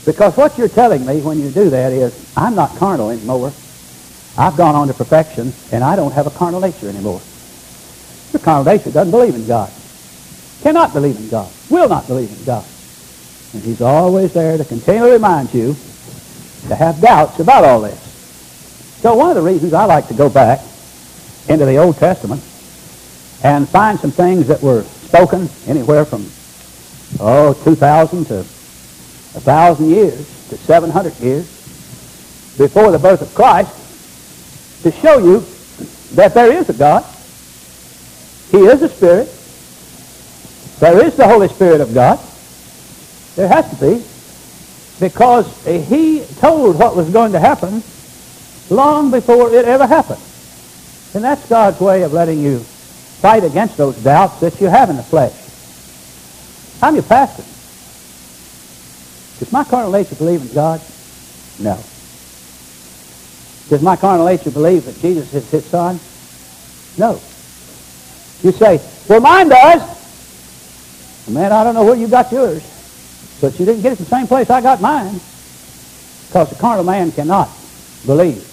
Because what you're telling me when you do that is, I'm not carnal anymore. I've gone on to perfection, and I don't have a carnal nature anymore. Your carnal nature doesn't believe in God. Cannot believe in God. Will not believe in God. And he's always there to continually remind you to have doubts about all this. So one of the reasons I like to go back into the Old Testament and find some things that were spoken anywhere from 2,000 to 1,000 years to 700 years before the birth of Christ, to show you that there is a God. He is a Spirit. There is the Holy Spirit of God. There has to be, because he told what was going to happen long before it ever happened. And that's God's way of letting you fight against those doubts that you have in the flesh. I'm your pastor. Does my carnal nature believe in God? No. Does my carnal nature believe that Jesus is his Son? No. You say, well, mine does. Well, man, I don't know where you got yours, but you didn't get it from the same place I got mine. Because the carnal man cannot believe.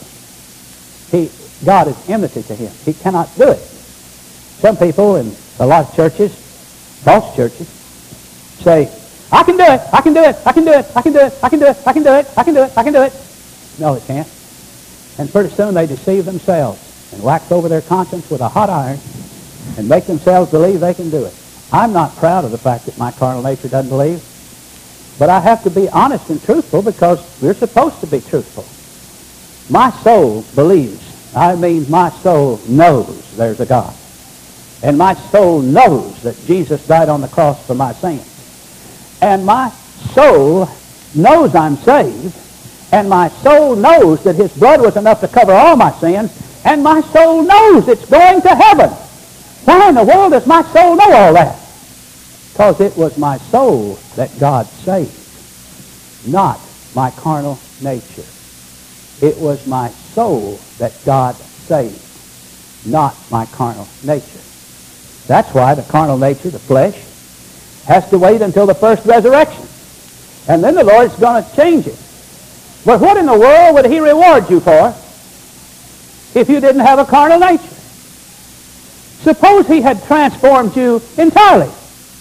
God is enmity to him. He cannot do it. Some people in a lot of churches, false churches, say, I can do it, I can do it, I can do it, I can do it, I can do it, I can do it, I can do it, I can do it. No, it can't. And pretty soon they deceive themselves and wax over their conscience with a hot iron and make themselves believe they can do it. I'm not proud of the fact that my carnal nature doesn't believe, but I have to be honest and truthful because we're supposed to be truthful. My soul believes. I mean, my soul knows there's a God. And my soul knows that Jesus died on the cross for my sins. And my soul knows I'm saved. And my soul knows that his blood was enough to cover all my sins. And my soul knows it's going to heaven. Why in the world does my soul know all that? Because it was my soul that God saved, not my carnal nature. It was my soul that God saved, not my carnal nature. That's why the carnal nature, the flesh, has to wait until the first resurrection. And then the Lord's going to change it. But what in the world would he reward you for if you didn't have a carnal nature? Suppose he had transformed you entirely.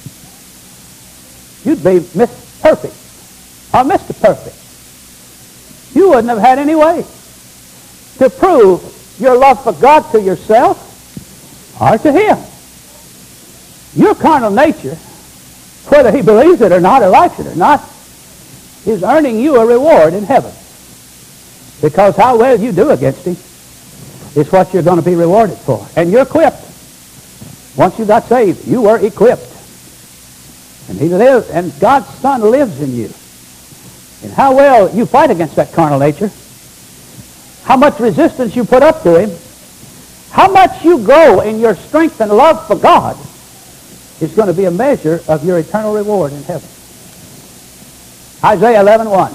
You'd be Miss Perfect or Mr. Perfect. You wouldn't have had any way to prove your love for God to yourself or to him. Your carnal nature, whether he believes it or not or likes it or not, is earning you a reward in heaven. Because how well you do against him is what you're going to be rewarded for. And you're equipped. Once you got saved, you were equipped. And he lives, and God's Son lives in you. And how well you fight against that carnal nature, how much resistance you put up to him, how much you grow in your strength and love for God is going to be a measure of your eternal reward in heaven. Isaiah 11:1.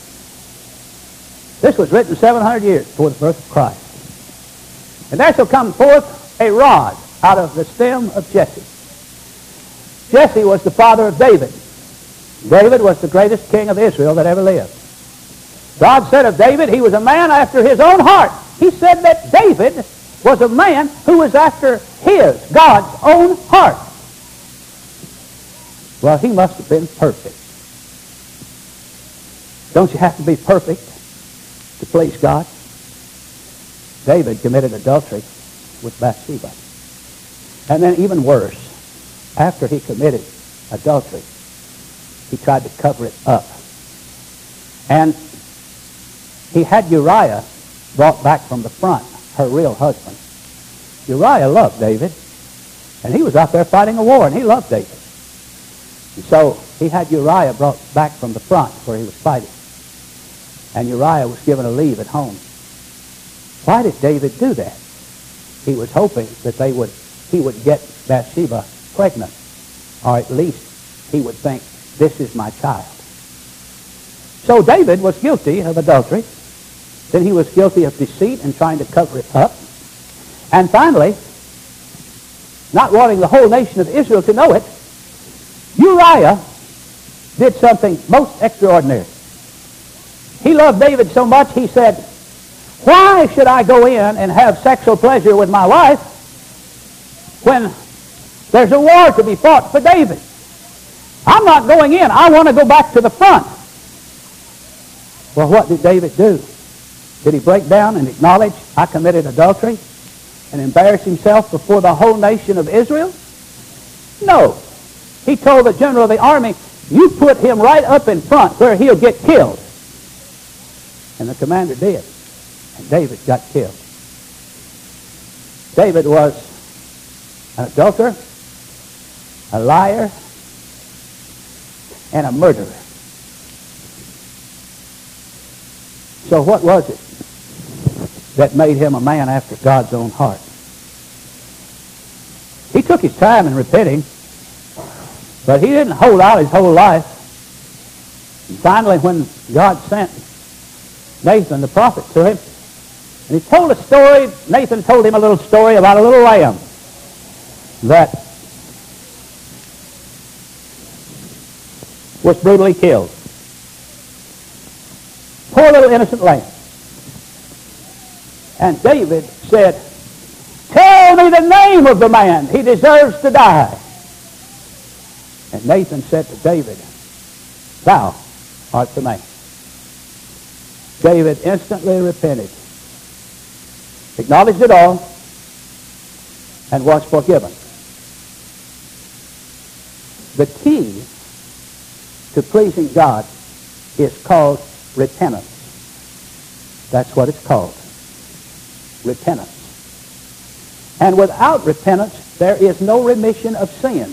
This was written 700 years before the birth of Christ. And there shall come forth a rod out of the stem of Jesse. Jesse was the father of David. David was the greatest king of Israel that ever lived. God said of David, he was a man after his own heart. He said that David was a man who was after his, God's own heart. Well, he must have been perfect. Don't you have to be perfect to please God? David committed adultery with Bathsheba. And then even worse, after he committed adultery, he tried to cover it up. And he had Uriah brought back from the front, her real husband. Uriah loved David, and he was out there fighting a war, and he loved David. And so he had Uriah brought back from the front where he was fighting. And Uriah was given a leave at home. Why did David do that? He was hoping that he would get Bathsheba pregnant, or at least he would think, this is my child. So David was guilty of adultery. Then he was guilty of deceit and trying to cover it up. And finally, not wanting the whole nation of Israel to know it, Uriah did something most extraordinary. He loved David so much, he said, why should I go in and have sexual pleasure with my wife when there's a war to be fought for David? I'm not going in. I want to go back to the front. Well, what did David do? Did he break down and acknowledge, I committed adultery, and embarrass himself before the whole nation of Israel? No. He told the general of the army, you put him right up in front where he'll get killed. And the commander did. And David got killed. David was an adulterer, a liar, and a murderer. So what was it that made him a man after God's own heart? He took his time in repenting, but he didn't hold out his whole life. And finally, when God sent Nathan the prophet to him, and he told a story, Nathan told him a little story about a little lamb that was brutally killed. Poor little innocent lamb. And David said, tell me the name of the man. He deserves to die. And Nathan said to David, thou art the man. David instantly repented, acknowledged it all, and was forgiven. The key to pleasing God is called repentance. That's what it's called. Repentance. And without repentance, there is no remission of sins.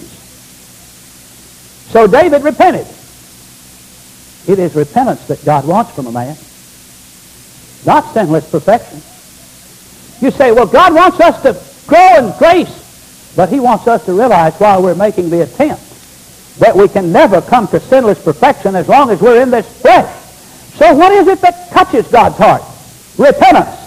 So David repented. It is repentance that God wants from a man, not sinless perfection. You say, well, God wants us to grow in grace, but he wants us to realize while we're making the attempt that we can never come to sinless perfection as long as we're in this flesh. So what is it that touches God's heart? Repentance.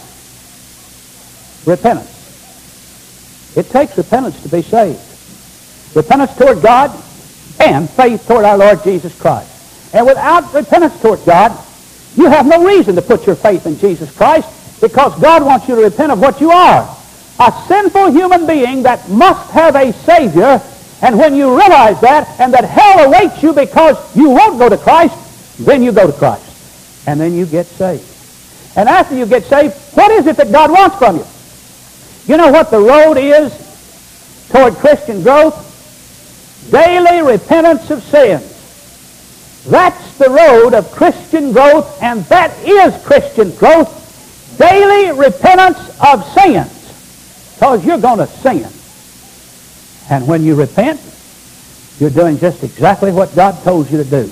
Repentance. It takes repentance to be saved. Repentance toward God and faith toward our Lord Jesus Christ. And without repentance toward God, you have no reason to put your faith in Jesus Christ, because God wants you to repent of what you are. A sinful human being that must have a Savior. And when you realize that, and that hell awaits you because you won't go to Christ, then you go to Christ. And then you get saved. And after you get saved, what is it that God wants from you? You know what the road is toward Christian growth? Daily repentance of sins. That's the road of Christian growth, and that is Christian growth. Daily repentance of sins. Because you're going to sin. And when you repent, you're doing just exactly what God told you to do.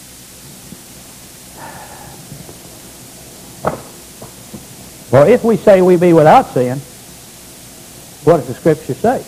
For if we say we be without sin, what does the Scripture say?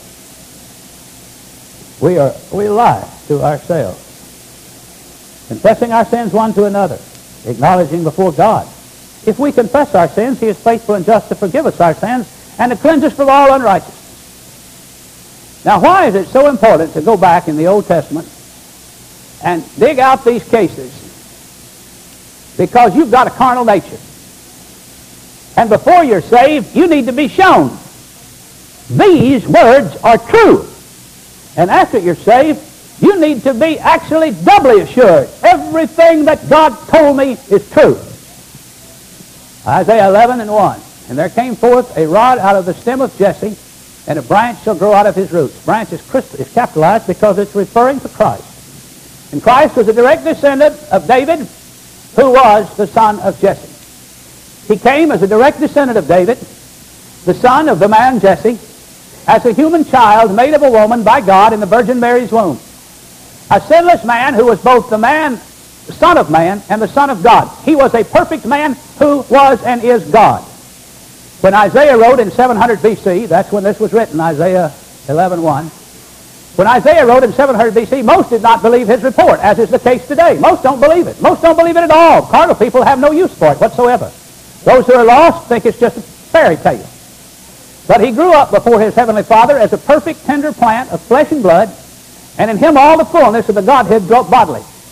We lie to ourselves, confessing our sins one to another, acknowledging before God. If we confess our sins, he is faithful and just to forgive us our sins and to cleanse us from all unrighteousness. Now, why is it so important to go back in the Old Testament and dig out these cases? Because you've got a carnal nature. And before you're saved, you need to be shown these words are true. And after you're saved, you need to be actually doubly assured. Everything that God told me is true. Isaiah 11:1. And there came forth a rod out of the stem of Jesse, and a branch shall grow out of his roots. Branch is capitalized because it's referring to Christ. And Christ was a direct descendant of David, who was the son of Jesse. He came as a direct descendant of David, the son of the man Jesse, as a human child made of a woman by God in the Virgin Mary's womb. A sinless man who was both the man, the Son of Man, and the Son of God. He was a perfect man who was and is God. When Isaiah wrote in 700 B.C., that's when this was written, Isaiah 11:1. When Isaiah wrote in 700 B.C., most did not believe his report, as is the case today. Most don't believe it. Most don't believe it at all. Carnal people have no use for it whatsoever. Those who are lost think it's just a fairy tale. But he grew up before his heavenly Father as a perfect, tender plant of flesh and blood, and in him all the fullness of the Godhead dwelt bodily.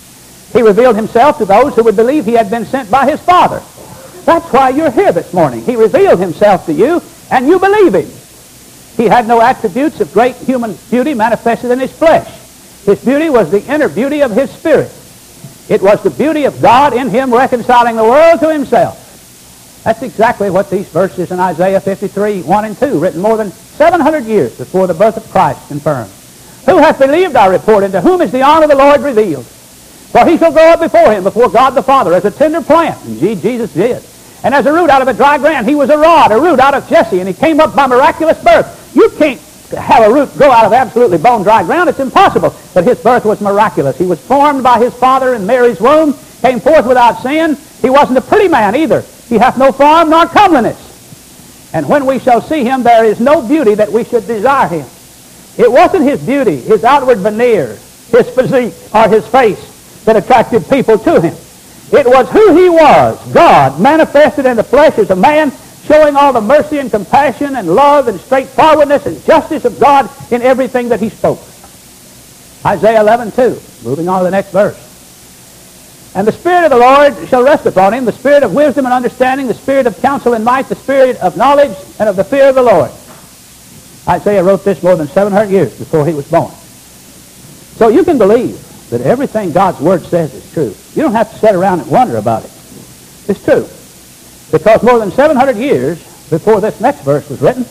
He revealed himself to those who would believe he had been sent by his Father. That's why you're here this morning. He revealed himself to you, and you believe him. He had no attributes of great human beauty manifested in his flesh. His beauty was the inner beauty of his spirit. It was the beauty of God in him reconciling the world to himself. That's exactly what these verses in Isaiah 53, 1 and 2, written more than 700 years before the birth of Christ, confirm. Who hath believed our report, and to whom is the honor of the Lord revealed? For he shall go up before him, before God the Father, as a tender plant. Indeed, Jesus did. And as a root out of a dry ground, he was a rod, a root out of Jesse, and he came up by miraculous birth. You can't have a root grow out of absolutely bone-dry ground. It's impossible. But his birth was miraculous. He was formed by his father in Mary's womb, came forth without sin. He wasn't a pretty man either. He hath no form nor comeliness. And when we shall see him, there is no beauty that we should desire him. It wasn't his beauty, his outward veneer, his physique, or his face that attracted people to him. It was who he was, God, manifested in the flesh as a man, showing all the mercy and compassion and love and straightforwardness and justice of God in everything that he spoke. Isaiah 11:2, moving on to the next verse. And the Spirit of the Lord shall rest upon him, the Spirit of wisdom and understanding, the Spirit of counsel and might, the Spirit of knowledge and of the fear of the Lord. Isaiah wrote this more than 700 years before he was born. So you can believe that everything God's Word says is true. You don't have to sit around and wonder about it. It's true. Because more than 700 years before this next verse was written,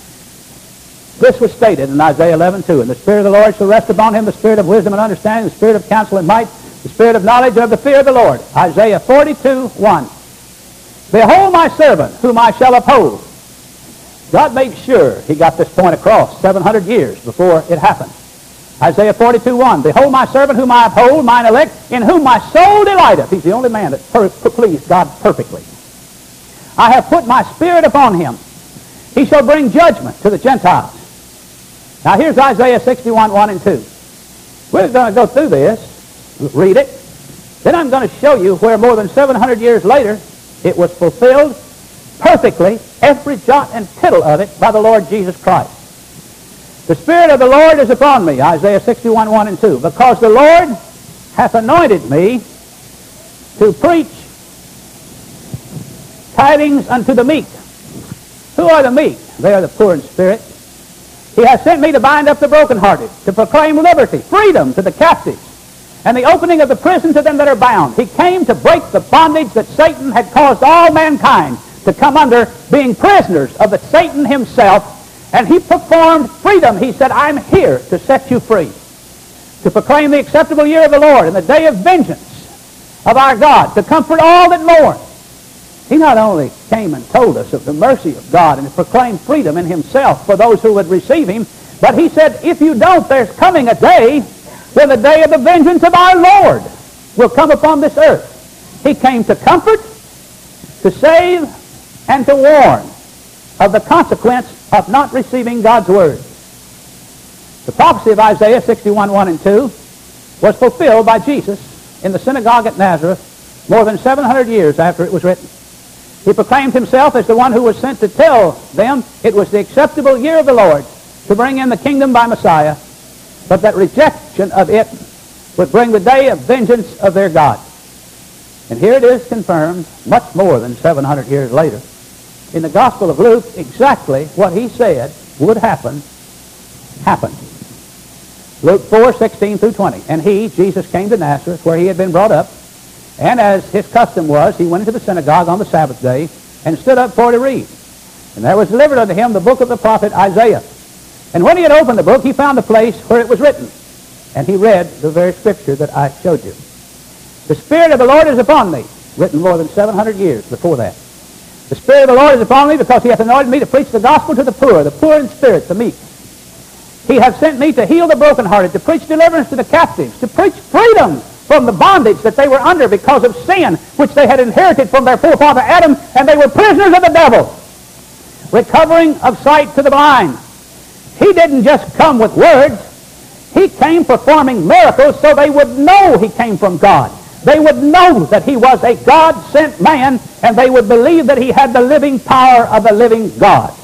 this was stated in Isaiah 11:2. And the Spirit of the Lord shall rest upon him, the Spirit of wisdom and understanding, the Spirit of counsel and might, the Spirit of knowledge and of the fear of the Lord. Isaiah 42:1. Behold my servant, whom I shall uphold. God made sure he got this point across 700 years before it happened. Isaiah 42:1. Behold my servant whom I uphold, mine elect, in whom my soul delighteth. He's the only man that pleased God perfectly. I have put my Spirit upon him. He shall bring judgment to the Gentiles. Now here's Isaiah 61:1 and 2. We're going to go through this, read it. Then I'm going to show you where more than 700 years later it was fulfilled perfectly, every jot and tittle of it, by the Lord Jesus Christ. The Spirit of the Lord is upon me, Isaiah 61:1 and 2, because the Lord hath anointed me to preach tidings unto the meek. Who are the meek? They are the poor in spirit. He hath sent me to bind up the brokenhearted, to proclaim liberty, freedom to the captives, and the opening of the prison to them that are bound. He came to break the bondage that Satan had caused all mankind to come under, being prisoners of the Satan himself. And he performed freedom. He said, I'm here to set you free, to proclaim the acceptable year of the Lord and the day of vengeance of our God, to comfort all that mourn. He not only came and told us of the mercy of God and proclaimed freedom in himself for those who would receive him, but he said, if you don't, there's coming a day when the day of the vengeance of our Lord will come upon this earth. He came to comfort, to save, and to warn of the consequence of not receiving God's Word. The prophecy of Isaiah 61:1 and 2 was fulfilled by Jesus in the synagogue at Nazareth more than 700 years after it was written. He proclaimed himself as the one who was sent to tell them it was the acceptable year of the Lord, to bring in the kingdom by Messiah, but that rejection of it would bring the day of vengeance of their God. And here it is confirmed much more than 700 years later. In the Gospel of Luke, exactly what he said would happen, happened. Luke 4:16 through 20. And he, Jesus, came to Nazareth, where he had been brought up, and as his custom was, he went into the synagogue on the Sabbath day, and stood up for to read. And there was delivered unto him the book of the prophet Isaiah. And when he had opened the book, he found the place where it was written. And he read the very scripture that I showed you. The Spirit of the Lord is upon me, written more than 700 years before that. The Spirit of the Lord is upon me, because he hath anointed me to preach the gospel to the poor in spirit, the meek. He hath sent me to heal the brokenhearted, to preach deliverance to the captives, to preach freedom from the bondage that they were under because of sin, which they had inherited from their forefather Adam, and they were prisoners of the devil. Recovering of sight to the blind. He didn't just come with words. He came performing miracles so they would know he came from God. They would know that he was a God-sent man, and they would believe that he had the living power of the living God.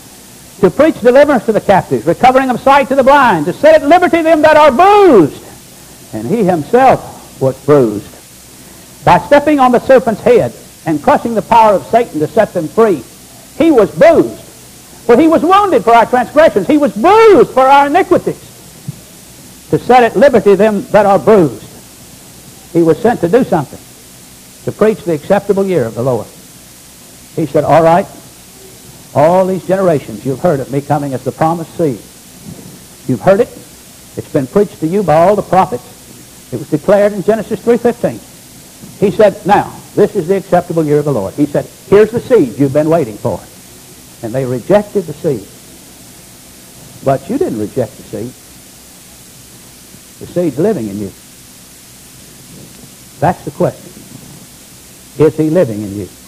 To preach deliverance to the captives, recovering of sight to the blind, to set at liberty them that are bruised. And he himself was bruised. By stepping on the serpent's head and crushing the power of Satan to set them free, he was bruised. For he was wounded for our transgressions. He was bruised for our iniquities. To set at liberty them that are bruised. He was sent to do something. To preach the acceptable year of the Lord. He said, all right, all these generations you've heard of me coming as the promised seed. You've heard it. It's been preached to you by all the prophets. It was declared in Genesis 3:15. He said, now, this is the acceptable year of the Lord. He said, here's the seed you've been waiting for. And they rejected the seed. But you didn't reject the seed. The seed's living in you. That's the question. Is he living in you?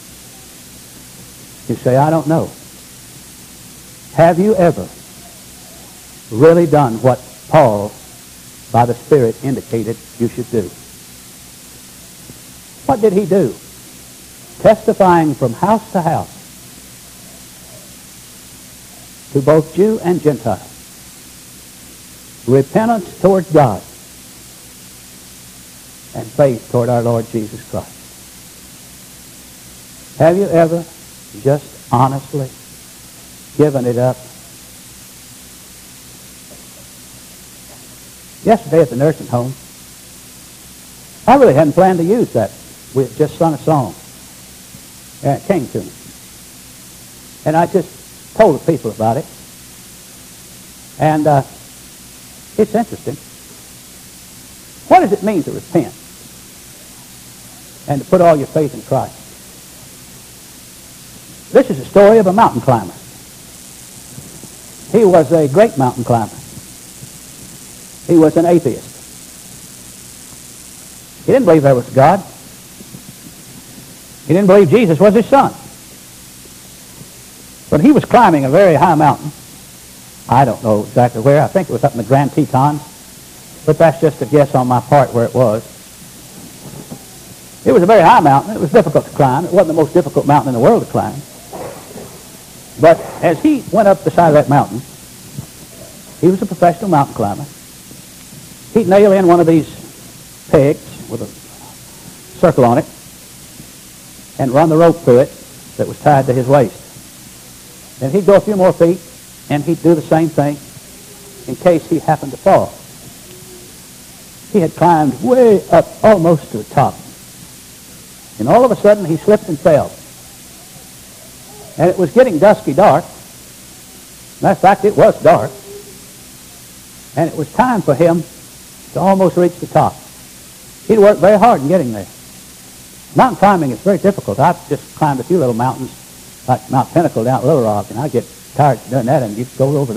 You say, I don't know. Have you ever really done what Paul, by the Spirit, indicated you should do? What did he do? Testifying from house to house to both Jew and Gentile. Repentance toward God and faith toward our Lord Jesus Christ. Have you ever just honestly given it up? Yesterday at the nursing home, I really hadn't planned to use that. We had just sung a song, and it came to me. And I just told the people about it. And it's interesting. What does it mean to repent and to put all your faith in Christ? This is a story of a mountain climber. He was a great mountain climber. He was an atheist. He didn't believe there was a God. He didn't believe Jesus was his son. But he was climbing a very high mountain. I don't know exactly where. I think it was up in the Grand Tetons. But that's just a guess on my part where it was. It was a very high mountain. It was difficult to climb. It wasn't the most difficult mountain in the world to climb. But as he went up the side of that mountain, he was a professional mountain climber. He'd nail in one of these pegs with a circle on it and run the rope through it that was tied to his waist. And he'd go a few more feet, and he'd do the same thing in case he happened to fall. He had climbed way up almost to the top. And all of a sudden, he slipped and fell. And it was getting dusky dark. Matter of fact, it was dark. And it was time for him to almost reach the top. He'd worked very hard in getting there. Mountain climbing is very difficult. I've just climbed a few little mountains, like Mount Pinnacle down at Little Rock, and I get tired doing that, and you go over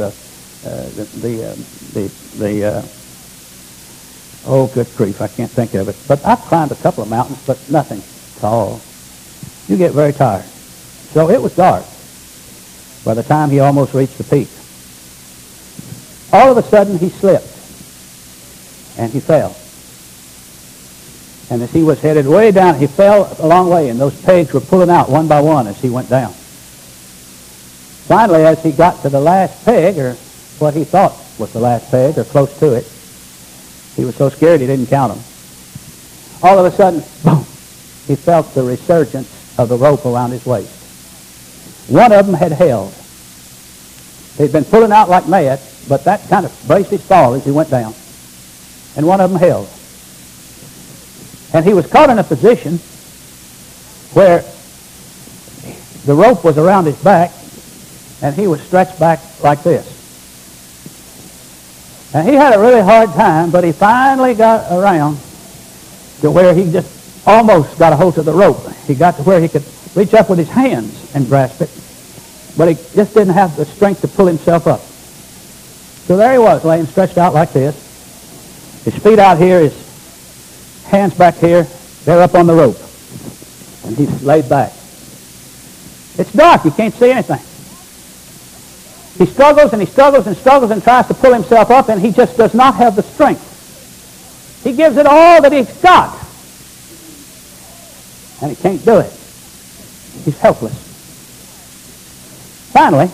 oh, good grief, I can't think of it. But I've climbed a couple of mountains, but nothing tall. You get very tired. So it was dark by the time he almost reached the peak. All of a sudden, he slipped, and he fell. And as he was headed way down, he fell a long way, and those pegs were pulling out one by one as he went down. Finally, as he got to the last peg, or what he thought was the last peg, or close to it, he was so scared he didn't count them. All of a sudden, boom, he felt the resurgence of the rope around his waist. One of them had held. They'd been pulling out like mad, but that kind of braced his fall as he went down. And one of them held. And he was caught in a position where the rope was around his back, and he was stretched back like this. And he had a really hard time, but he finally got around to where he just almost got a hold of the rope. He got to where he could reach up with his hands and grasp it, but he just didn't have the strength to pull himself up. So there he was, laying stretched out like this. His feet out here, his hands back here, they're up on the rope. And he's laid back. It's dark, you can't see anything. He struggles and he struggles and struggles and tries to pull himself up, and he just does not have the strength. He gives it all that he's got, and he can't do it. He's helpless. Finally,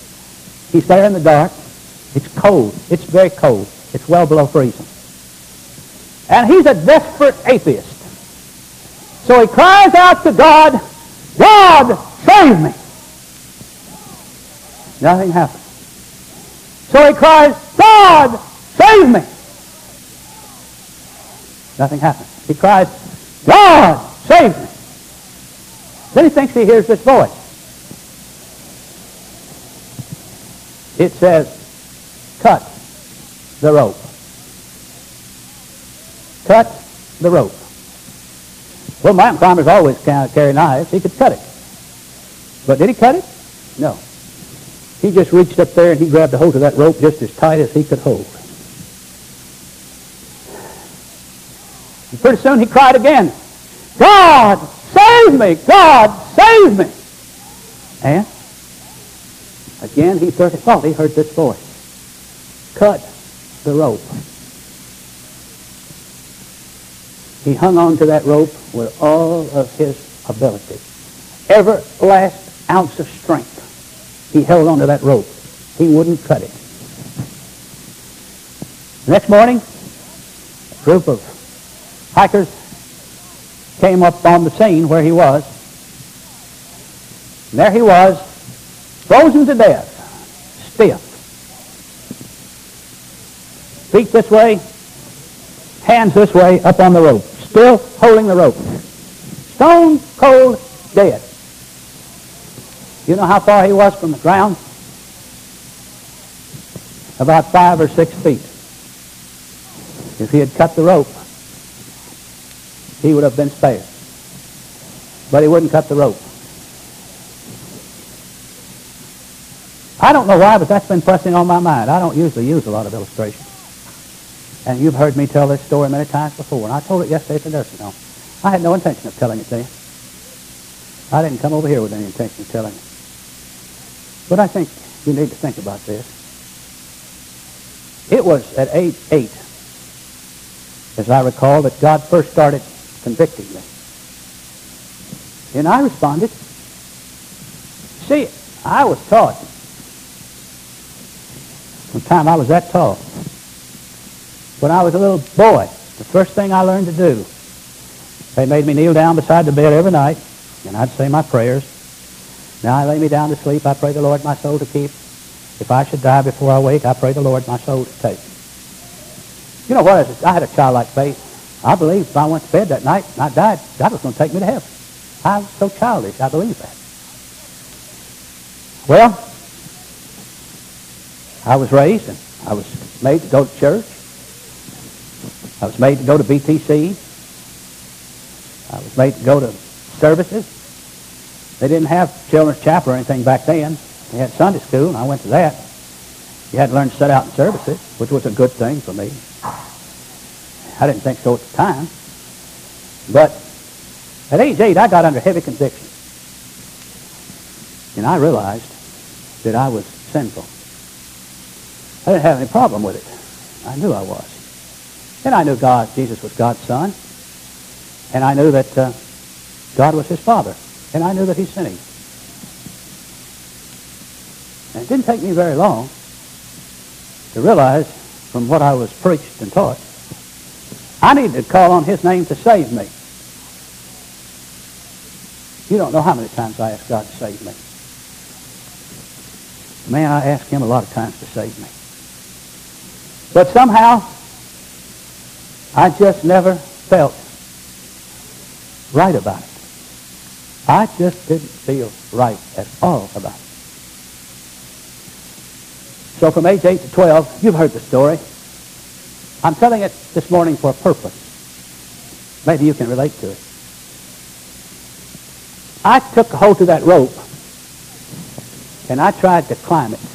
he's there in the dark. It's cold. It's very cold. It's well below freezing. And he's a desperate atheist. So he cries out to God, God, save me. Nothing happens. So he cries, God, save me. Nothing happens. He cries, God, save me. Then he thinks he hears this voice. It says, cut the rope. Cut the rope. Well, mountain climbers always carry knives. He could cut it. But did he cut it? No. He just reached up there and he grabbed a hold of that rope just as tight as he could hold. And pretty soon he cried again, God, save me! God, save me! And again he thought he heard this voice. Cut the rope. He hung on to that rope with all of his ability. Every last ounce of strength, he held on to that rope. He wouldn't cut it. The next morning, a group of hikers came up on the scene where he was. And there he was, frozen to death, stiff. Feet this way, hands this way, up on the rope, still holding the rope. Stone cold dead. You know how far he was from the ground? About 5 or 6 feet. If he had cut the rope, he would have been spared. But he wouldn't cut the rope. I don't know why, but that's been pressing on my mind. I don't usually use a lot of illustrations. And you've heard me tell this story many times before, and I told it yesterday at the nursing home. I had no intention of telling it to you. I didn't come over here with any intention of telling it. But I think you need to think about this. It was at age 8, as I recall, that God first started convicting me. And I responded. See, I was taught. From the time I was that tall. When I was a little boy, the first thing I learned to do, they made me kneel down beside the bed every night, and I'd say my prayers. Now I lay me down to sleep. I pray the Lord my soul to keep. If I should die before I wake, I pray the Lord my soul to take. You know what? I had a childlike faith. I believed if I went to bed that night and I died, God was going to take me to heaven. I was so childish, I believed that. Well, I was raised and I was made to go to church. I was made to go to BTC. I was made to go to services. They didn't have children's chapel or anything back then. They had Sunday school, and I went to that. You had to learn to sit out in services, which was a good thing for me. I didn't think so at the time. But at age 8, I got under heavy conviction. And I realized that I was sinful. I didn't have any problem with it. I knew I was. And I knew Jesus was God's Son. And I knew that God was his Father. And I knew that he sent him. And it didn't take me very long to realize from what I was preached and taught, I needed to call on his name to save me. You don't know how many times I asked God to save me. Man, I asked him a lot of times to save me. But somehow, I just never felt right about it. I just didn't feel right at all about it. So from age 8 to 12, you've heard the story. I'm telling it this morning for a purpose. Maybe you can relate to it. I took a hold of that rope and I tried to climb it.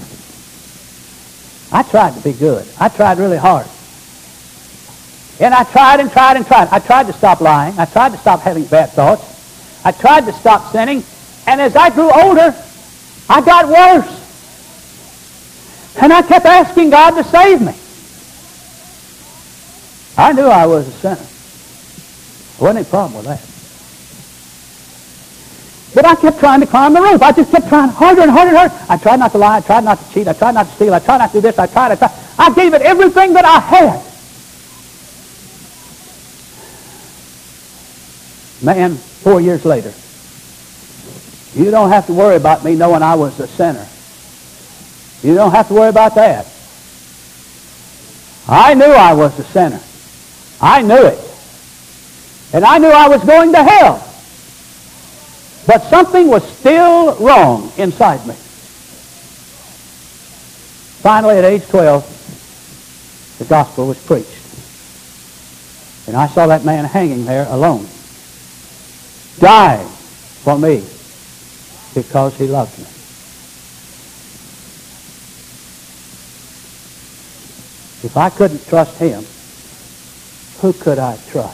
I tried to be good. I tried really hard. And I tried and tried and tried. I tried to stop lying. I tried to stop having bad thoughts. I tried to stop sinning. And as I grew older, I got worse. And I kept asking God to save me. I knew I was a sinner. There wasn't any problem with that. But I kept trying to climb the rope. I just kept trying harder and harder and harder. I tried not to lie. I tried not to cheat. I tried not to steal. I tried not to do this. I tried. I gave it everything that I had. man 4 years later. You don't have to worry about me knowing I was a sinner. You don't have to worry about that. I knew I was a sinner. I knew it. And I knew I was going to hell. But something was still wrong inside me. Finally, at age 12, the gospel was preached. And I saw that man hanging there alone, dying for me because he loved me. If I couldn't trust him, who could I trust?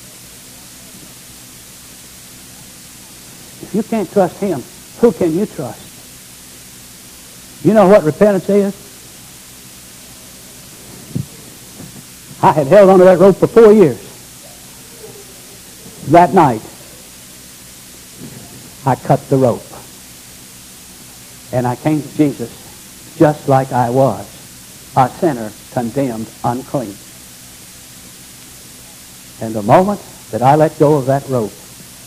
If you can't trust him, who can you trust? You know what repentance is? I had held onto that rope for 4 years. That night, I cut the rope. And I came to Jesus just like I was, a sinner condemned unclean. And the moment that I let go of that rope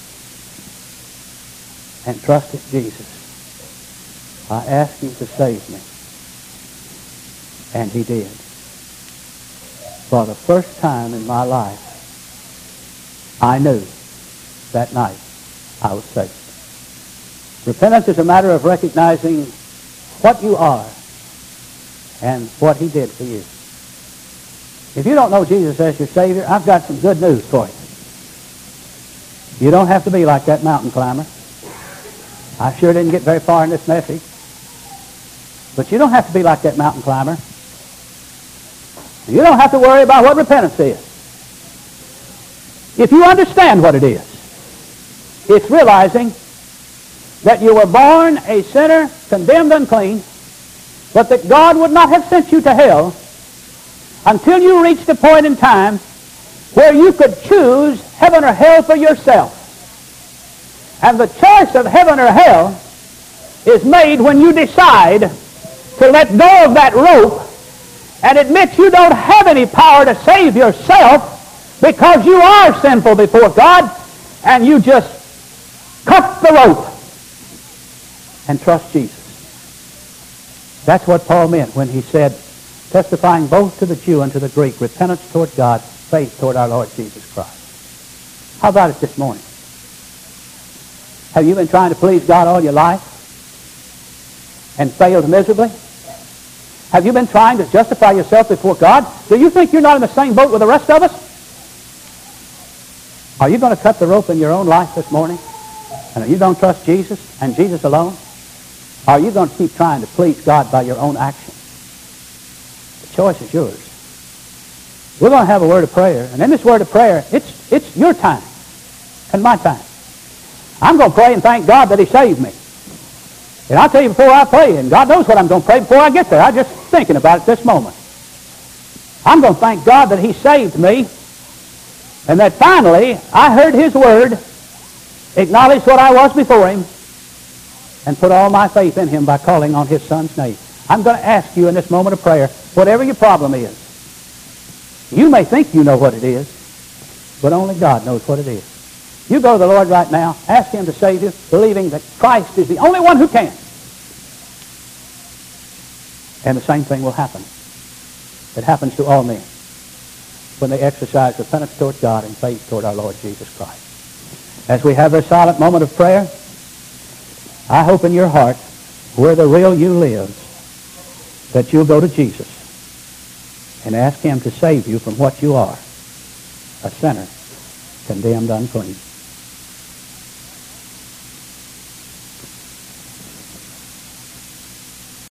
and trusted Jesus, I asked him to save me. And he did. For the first time in my life, I knew that night I was saved. Repentance is a matter of recognizing what you are and what he did for you. If you don't know Jesus as your Savior, I've got some good news for you. You don't have to be like that mountain climber. I sure didn't get very far in this message. But you don't have to be like that mountain climber. You don't have to worry about what repentance is. If you understand what it is, it's realizing that you were born a sinner, condemned unclean, but that God would not have sent you to hell until you reached a point in time where you could choose heaven or hell for yourself. And the choice of heaven or hell is made when you decide to let go of that rope and admit you don't have any power to save yourself because you are sinful before God, and you just cut the rope and trust Jesus. That's what Paul meant when he said, testifying both to the Jew and to the Greek, repentance toward God, faith toward our Lord Jesus Christ. How about it this morning? Have you been trying to please God all your life and failed miserably? Have you been trying to justify yourself before God? Do you think you're not in the same boat with the rest of us? Are you going to cut the rope in your own life this morning? And are you going to trust Jesus and Jesus alone? Or are you going to keep trying to please God by your own action? The choice is yours. We're going to have a word of prayer. And in this word of prayer, it's your time and my time. I'm going to pray and thank God that he saved me. And I'll tell you before I pray, and God knows what I'm going to pray before I get there. I'm just thinking about it this moment. I'm going to thank God that he saved me, and that finally I heard his word, acknowledged what I was before him, and put all my faith in him by calling on his Son's name. I'm going to ask you in this moment of prayer, whatever your problem is. You may think you know what it is, but only God knows what it is. You go to the Lord right now, ask him to save you, believing that Christ is the only one who can. And the same thing will happen. It happens to all men when they exercise repentance toward God and faith toward our Lord Jesus Christ. As we have this silent moment of prayer, I hope in your heart, where the real you lives, that you'll go to Jesus and ask him to save you from what you are, a sinner condemned unclean.